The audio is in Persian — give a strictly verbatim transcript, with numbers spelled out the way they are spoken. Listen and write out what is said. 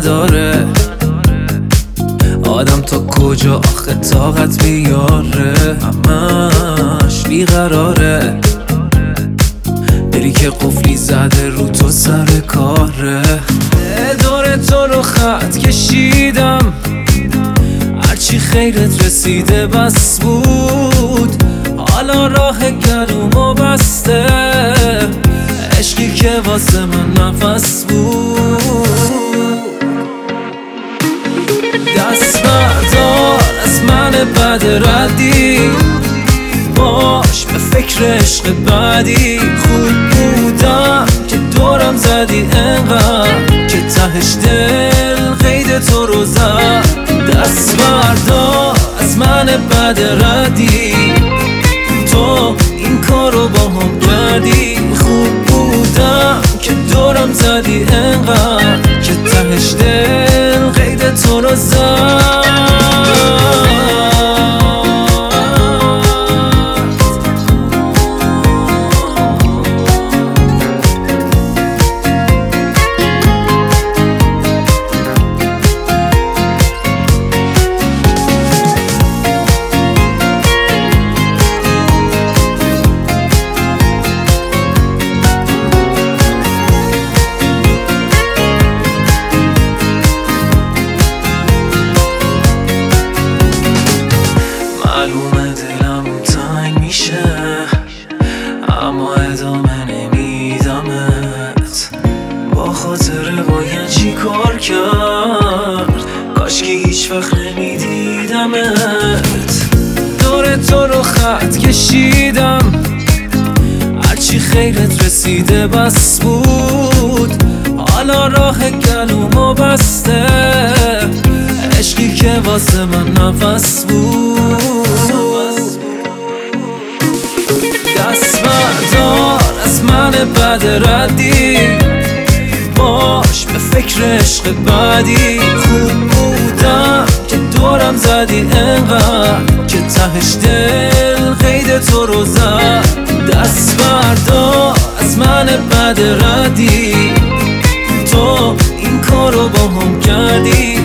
نداره آدم تا کجا آخه طاقت بیاره، همش بیقراره بری که قفلی زده رو تو سر کاره. دور تو رو خط کشیدم هرچی خیرت رسیده بس بود، حالا راه گلومو بسته عشقی که واسه من نفس بود. دست بردار از من بد ردی، باش به فکر عشق بعدی. خوب بودم که دورم زدی انقدر که تهش دل قید تو رو زد. دست بردار از من بد ردی، تو این کارو با هم کردی. خوب بودم که دورم زدی انقدر که تهش دل قید تو رو زد. معلومه دلم تنگ میشه اما ادامه نمیدمت. با خاطر باید چی کار کرد، کاش که هیچ وقت نمیدیدمت. دور تو رو خط کشیدم هرچی خیرت رسیده بس بود، حالا راه گلومو بسته عشقی که واسه من نفس بود. دست بردار از من بد ردی، باش به فکر عشق بعدی. خوب بودم که دورم زدی انقدر که تهش دل قید تو رو زد. دست بردار از من بد ردی، تو این کارو با هم کردی.